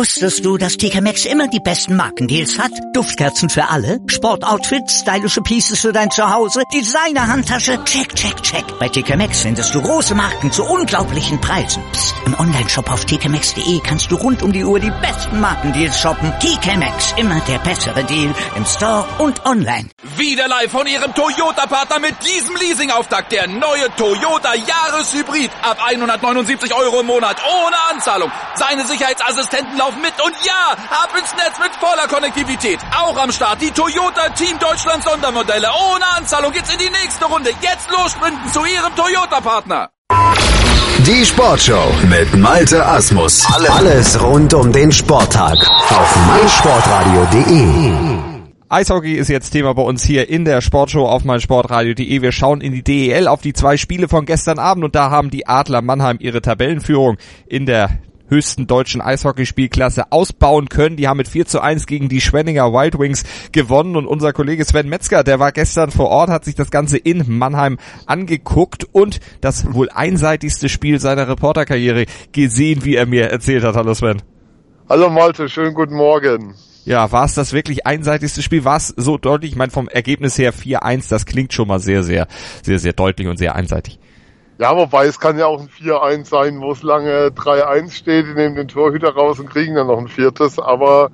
Wusstest du, dass TK Maxx immer die besten Markendeals hat? Duftkerzen für alle, Sportoutfits, stylische Pieces für dein Zuhause, Designer-Handtasche, check, check, check. Bei TK Maxx findest du große Marken zu unglaublichen Preisen. Psst. Im Onlineshop auf tkmaxx.de kannst du rund um die Uhr die besten Markendeals shoppen. TK Maxx, immer der bessere Deal im Store und online. Wieder live von Ihrem Toyota-Partner mit diesem Leasing-Auftakt. Der neue Toyota Jahreshybrid. Ab 179 € im Monat. Ohne Anzahlung. Seine Sicherheitsassistenten laufen mit. Und ja, ab ins Netz mit voller Konnektivität. Auch am Start die Toyota Team Deutschland Sondermodelle. Ohne Anzahlung geht's in die nächste Runde. Jetzt los sprinten zu Ihrem Toyota-Partner. Die Sportshow mit Malte Asmus. Alles rund um den Sporttag auf meinsportradio.de. Eishockey ist jetzt Thema bei uns hier in der Sportshow auf meinsportradio.de. Wir schauen in die DEL auf die 2 Spiele von gestern Abend und da haben die Adler Mannheim ihre Tabellenführung in der höchsten deutschen Eishockeyspielklasse ausbauen können. Die haben mit 4:1 gegen die Schwenninger Wild Wings gewonnen und unser Kollege Sven Metzger, der war gestern vor Ort, hat sich das Ganze in Mannheim angeguckt und das wohl einseitigste Spiel seiner Reporterkarriere gesehen, wie er mir erzählt hat. Hallo Sven. Hallo Malte, schönen guten Morgen. Ja, war es das wirklich einseitigste Spiel? War es so deutlich? Ich meine, vom Ergebnis her 4:1, das klingt schon mal sehr, sehr, sehr, sehr deutlich und sehr einseitig. Ja, wobei es kann ja auch ein 4:1 sein, wo es lange 3:1 steht, die nehmen den Torhüter raus und kriegen dann noch ein 4. Aber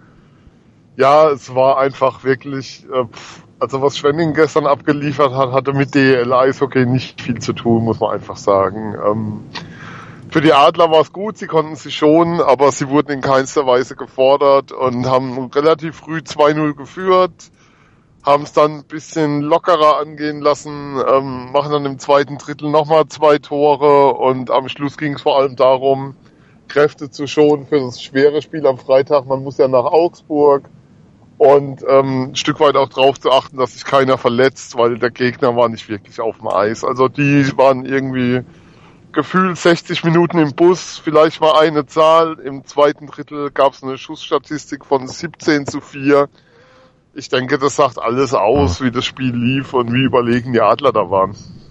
ja, es war einfach wirklich, also was Schwenningen gestern abgeliefert hat, hatte mit DEL Eishockey nicht viel zu tun, muss man einfach sagen. Für die Adler war es gut, sie konnten sich schonen, aber sie wurden in keinster Weise gefordert und haben relativ früh 2:0 geführt, haben es dann ein bisschen lockerer angehen lassen, machen dann im zweiten Drittel nochmal 2 Tore und am Schluss ging es vor allem darum, Kräfte zu schonen für das schwere Spiel am Freitag. Man muss ja nach Augsburg und ein Stück weit auch darauf zu achten, dass sich keiner verletzt, weil der Gegner war nicht wirklich auf dem Eis. Also die waren irgendwie gefühlt 60 Minuten im Bus, vielleicht war eine Zahl. Im zweiten Drittel gab es eine Schussstatistik von 17:4. Ich denke, das sagt alles aus, wie das Spiel lief und wie überlegen die Adler da waren.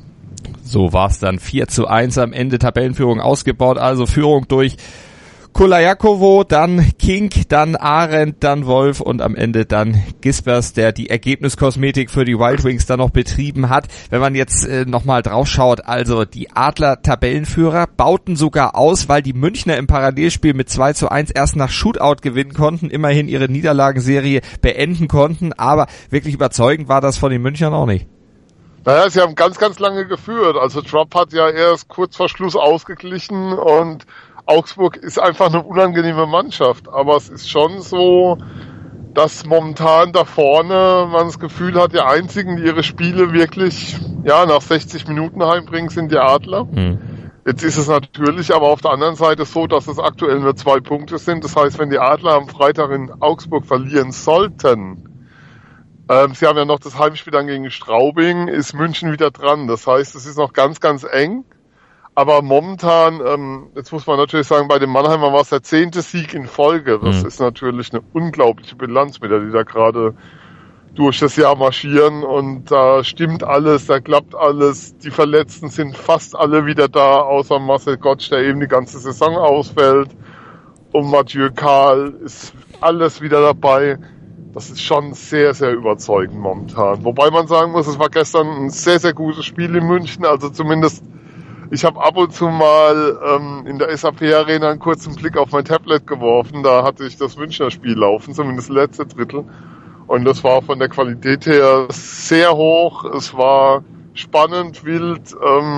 So war es dann 4:1 am Ende, Tabellenführung ausgebaut, also Führung durch Kolajakovo, dann King, dann Arendt, dann Wolf und am Ende dann Gispers, der die Ergebniskosmetik für die Wild Wings dann noch betrieben hat. Wenn man jetzt nochmal drauf schaut, also die Adler Tabellenführer bauten sogar aus, weil die Münchner im Parallelspiel mit 2:1 erst nach Shootout gewinnen konnten, immerhin ihre Niederlagenserie beenden konnten, aber wirklich überzeugend war das von den Münchnern auch nicht. Naja, sie haben ganz, ganz lange geführt. Also Trapp hat ja erst kurz vor Schluss ausgeglichen und Augsburg ist einfach eine unangenehme Mannschaft, aber es ist schon so, dass momentan da vorne man das Gefühl hat, die einzigen, die ihre Spiele wirklich nach 60 Minuten heimbringen, sind die Adler. Jetzt ist es natürlich aber auf der anderen Seite so, dass es aktuell nur 2 Punkte sind. Das heißt, wenn die Adler am Freitag in Augsburg verlieren sollten, sie haben ja noch das Heimspiel dann gegen Straubing, ist München wieder dran. Das heißt, es ist noch ganz, ganz eng. Aber momentan, jetzt muss man natürlich sagen, bei den Mannheimern war es der 10. Sieg in Folge. Das ist natürlich eine unglaubliche Bilanz, mit der die da gerade durch das Jahr marschieren. Und da stimmt alles, da klappt alles. Die Verletzten sind fast alle wieder da, außer Marcel Gottsch, der eben die ganze Saison ausfällt. Und Mathieu Karl ist alles wieder dabei. Das ist schon sehr, sehr überzeugend momentan. Wobei man sagen muss, es war gestern ein sehr, sehr gutes Spiel in München. Also zumindest, ich habe ab und zu mal in der SAP-Arena einen kurzen Blick auf mein Tablet geworfen. Da hatte ich das Münchner Spiel laufen, zumindest das letzte Drittel. Und das war von der Qualität her sehr hoch. Es war spannend, wild.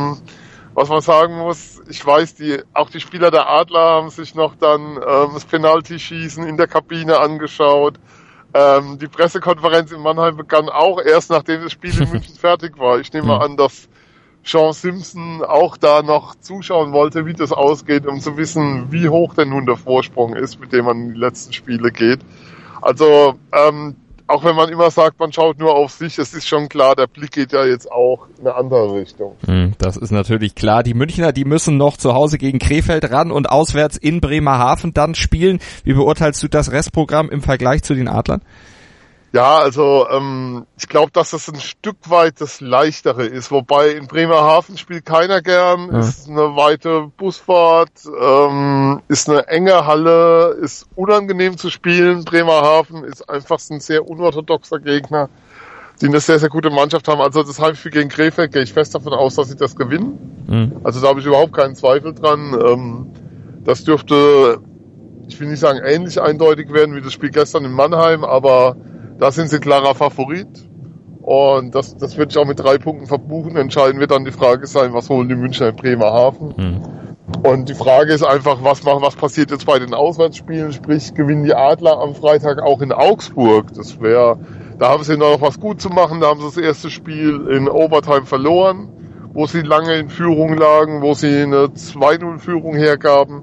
Was man sagen muss, ich weiß, auch die Spieler der Adler haben sich noch dann das Penalty-Schießen in der Kabine angeschaut. Die Pressekonferenz in Mannheim begann auch erst, nachdem das Spiel in München fertig war. Ich nehme an, dass Sean Simpson auch da noch zuschauen wollte, wie das ausgeht, um zu wissen, wie hoch denn nun der Vorsprung ist, mit dem man in die letzten Spiele geht. Also, auch wenn man immer sagt, man schaut nur auf sich, es ist schon klar, der Blick geht ja jetzt auch in eine andere Richtung. Das ist natürlich klar. Die Münchner, die müssen noch zu Hause gegen Krefeld ran und auswärts in Bremerhaven dann spielen. Wie beurteilst du das Restprogramm im Vergleich zu den Adlern? Ja, also ich glaube, dass das ein Stück weit das Leichtere ist. Wobei in Bremerhaven spielt keiner gern, ist eine weite Busfahrt, ist eine enge Halle, ist unangenehm zu spielen. Bremerhaven ist einfach ein sehr unorthodoxer Gegner, die eine sehr, sehr gute Mannschaft haben. Also das Heimspiel gegen Krefeld gehe ich fest davon aus, dass sie das gewinnen. Also da habe ich überhaupt keinen Zweifel dran. Das dürfte, ich will nicht sagen ähnlich eindeutig werden wie das Spiel gestern in Mannheim, aber da sind sie klarer Favorit und das würde ich auch mit 3 Punkten verbuchen. Entscheidend wird dann die Frage sein, was holen die Münchner in Bremerhaven. Und die Frage ist einfach, was passiert jetzt bei den Auswärtsspielen, sprich gewinnen die Adler am Freitag auch in Augsburg. Da haben sie noch was gut zu machen, da haben sie das erste Spiel in Overtime verloren, wo sie lange in Führung lagen, wo sie eine 2-0-Führung hergaben.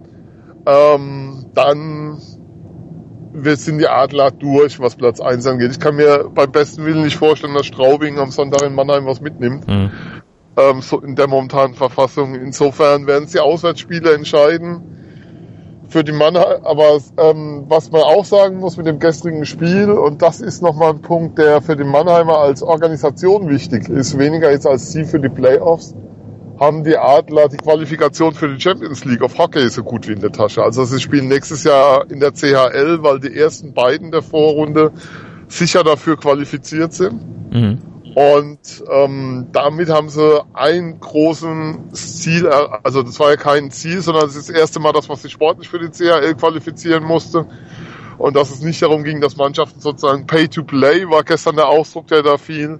Dann sind die Adler durch, was Platz 1 angeht. Ich kann mir beim besten Willen nicht vorstellen, dass Straubing am Sonntag in Mannheim was mitnimmt. So in der momentanen Verfassung. Insofern werden es die Auswärtsspiele entscheiden für die Mannheim. Aber was man auch sagen muss mit dem gestrigen Spiel, und das ist nochmal ein Punkt, der für die Mannheimer als Organisation wichtig ist, weniger jetzt als Ziel für die Playoffs, haben die Adler die Qualifikation für die Champions League of Hockey so gut wie in der Tasche. Also sie spielen nächstes Jahr in der CHL, weil die ersten beiden der Vorrunde sicher dafür qualifiziert sind. Und damit haben sie ein großes Ziel, also das war ja kein Ziel, sondern es ist das erste Mal, dass man sich sportlich für die CHL qualifizieren musste. Und dass es nicht darum ging, dass Mannschaften sozusagen Pay to Play, war gestern der Ausdruck, der da fiel.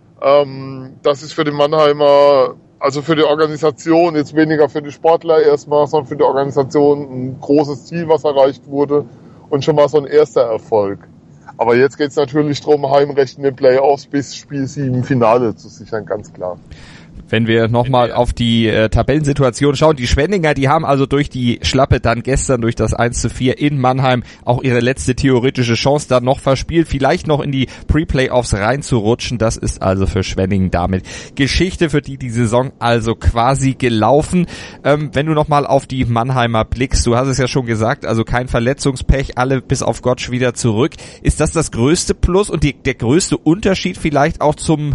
Das ist für die Mannheimer, also für die Organisation, jetzt weniger für die Sportler erstmal, sondern für die Organisation ein großes Ziel, was erreicht wurde und schon mal so ein erster Erfolg. Aber jetzt geht es natürlich darum, Heimrecht in den Playoffs bis Spiel 7 Finale zu sichern, ganz klar. Wenn wir nochmal auf die Tabellensituation schauen, die Schwenninger, die haben also durch die Schlappe dann gestern, durch das 1:4 in Mannheim, auch ihre letzte theoretische Chance dann noch verspielt, vielleicht noch in die Pre-Playoffs reinzurutschen. Das ist also für Schwenningen damit Geschichte, für die Saison also quasi gelaufen. Wenn du nochmal auf die Mannheimer blickst, du hast es ja schon gesagt, also kein Verletzungspech, alle bis auf Gottsch wieder zurück. Ist das größte Plus und der größte Unterschied vielleicht auch zum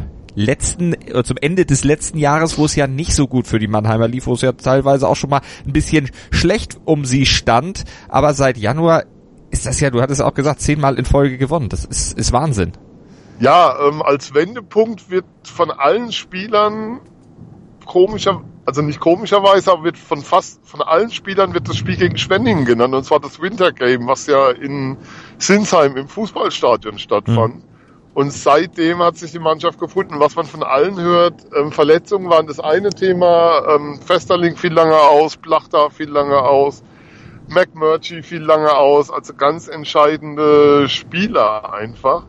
Ende des letzten Jahres, wo es ja nicht so gut für die Mannheimer lief, wo es ja teilweise auch schon mal ein bisschen schlecht um sie stand, aber seit Januar ist das ja, du hattest auch gesagt, 10-mal in Folge gewonnen, das ist Wahnsinn. Ja, als Wendepunkt wird von allen Spielern nicht komischerweise, aber wird von allen Spielern wird das Spiel gegen Schwenningen genannt, und zwar das Wintergame, was ja in Sinsheim im Fußballstadion stattfand. Und seitdem hat sich die Mannschaft gefunden. Was man von allen hört, Verletzungen waren das eine Thema, Festerling fiel lange aus, Plachta fiel lange aus, McMurtry fiel lange aus, also ganz entscheidende Spieler einfach.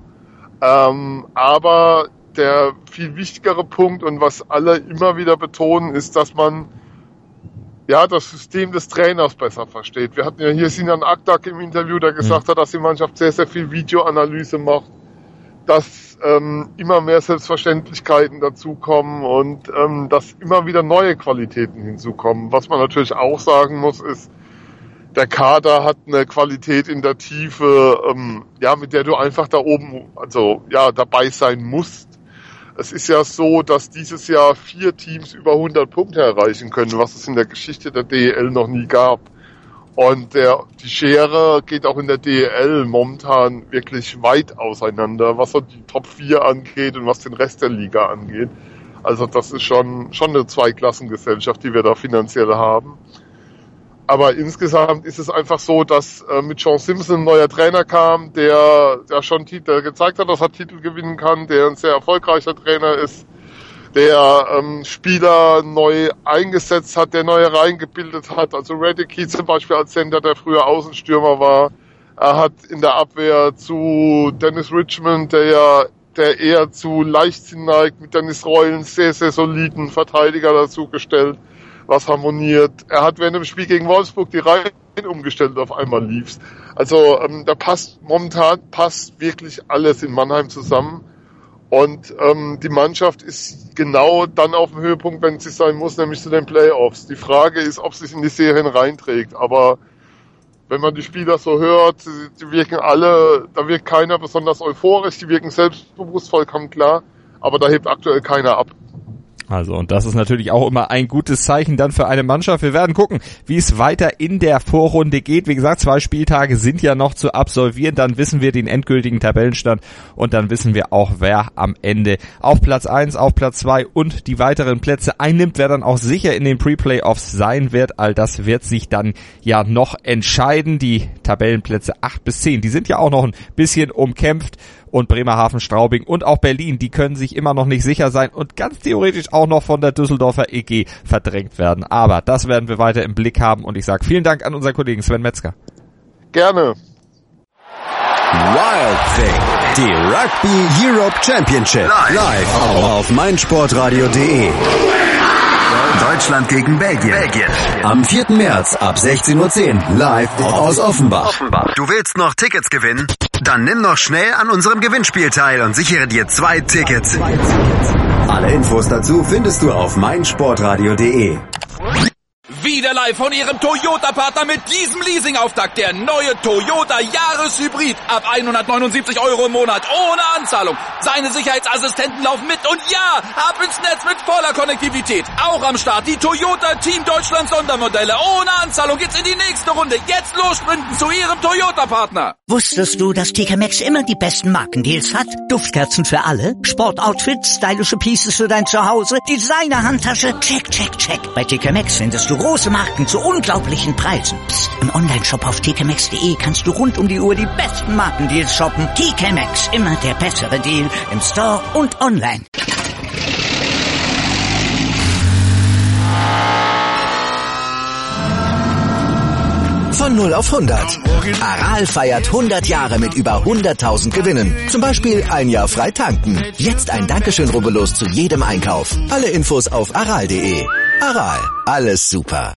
Aber der viel wichtigere Punkt und was alle immer wieder betonen, ist, dass man das System des Trainers besser versteht. Wir hatten ja hier Sinan Aktak im Interview, der gesagt hat, dass die Mannschaft sehr, sehr viel Videoanalyse macht, dass immer mehr Selbstverständlichkeiten dazukommen und dass immer wieder neue Qualitäten hinzukommen. Was man natürlich auch sagen muss, ist, der Kader hat eine Qualität in der Tiefe, mit der du einfach da oben, dabei sein musst. Es ist ja so, dass dieses Jahr 4 Teams über 100 Punkte erreichen können, was es in der Geschichte der DEL noch nie gab. Und die Schere geht auch in der DEL momentan wirklich weit auseinander, was so die Top 4 angeht und was den Rest der Liga angeht. Also das ist schon eine Zweiklassengesellschaft, die wir da finanziell haben. Aber insgesamt ist es einfach so, dass mit Sean Simpson ein neuer Trainer kam, der schon gezeigt hat, dass er Titel gewinnen kann, der ein sehr erfolgreicher Trainer ist, der Spieler neu eingesetzt hat, der neue Reihen gebildet hat. Also Radicki zum Beispiel als Center, der früher Außenstürmer war. Er hat in der Abwehr zu Dennis Richmond, der eher zu Leichtsinn neigt, mit Dennis Reul einen sehr, sehr soliden Verteidiger dazu gestellt, was harmoniert. Er hat während dem Spiel gegen Wolfsburg die Reihen umgestellt und auf einmal lief's. Also momentan passt wirklich alles in Mannheim zusammen. Und die Mannschaft ist genau dann auf dem Höhepunkt, wenn sie sein muss, nämlich zu den Playoffs. Die Frage ist, ob sie sich in die Serien reinträgt. Aber wenn man die Spieler so hört, die wirken alle, da wirkt keiner besonders euphorisch, die wirken selbstbewusst, vollkommen klar, aber da hebt aktuell keiner ab. Also, und das ist natürlich auch immer ein gutes Zeichen dann für eine Mannschaft. Wir werden gucken, wie es weiter in der Vorrunde geht. Wie gesagt, 2 Spieltage sind ja noch zu absolvieren. Dann wissen wir den endgültigen Tabellenstand und dann wissen wir auch, wer am Ende auf Platz 1, auf Platz 2 und die weiteren Plätze einnimmt, wer dann auch sicher in den Pre-Playoffs sein wird. All das wird sich dann ja noch entscheiden. Die Tabellenplätze 8 bis 10, die sind ja auch noch ein bisschen umkämpft. Und Bremerhaven, Straubing und auch Berlin, die können sich immer noch nicht sicher sein und ganz theoretisch auch noch von der Düsseldorfer EG verdrängt werden. Aber das werden wir weiter im Blick haben und ich sage vielen Dank an unseren Kollegen Sven Metzger. Gerne. Wild Thing, die Rugby Europe Championship, live auf meinsportradio.de. Deutschland gegen Belgien. Am 4. März ab 16:10 Uhr live aus Offenbach. Du willst noch Tickets gewinnen? Dann nimm noch schnell an unserem Gewinnspiel teil und sichere dir 2 Tickets. Alle Infos dazu findest du auf meinsportradio.de. Wieder live von Ihrem Toyota-Partner mit diesem Leasing-Auftakt. Der neue Toyota Jahreshybrid. Ab 179 € im Monat. Ohne Anzahlung. Seine Sicherheitsassistenten laufen mit. Und ja, ab ins Netz mit voller Konnektivität. Auch am Start die Toyota Team Deutschland Sondermodelle. Ohne Anzahlung geht's in die nächste Runde. Jetzt los sprinten zu Ihrem Toyota-Partner. Wusstest du, dass TK Maxx immer die besten Markendeals hat? Duftkerzen für alle, Sportoutfits, stylische Pieces für dein Zuhause, Designer-Handtasche, check, check, check. Bei TK Maxx findest du große Marken zu unglaublichen Preisen. Psst. Im Onlineshop auf tkmaxx.de kannst du rund um die Uhr die besten Markendeals shoppen. TK Maxx, immer der bessere Deal im Store und online. Von 0 auf 100. Aral feiert 100 Jahre mit über 100.000 Gewinnen. Zum Beispiel 1 Jahr frei tanken. Jetzt ein Dankeschön, rubbellos zu jedem Einkauf. Alle Infos auf aral.de. Aral, alles super.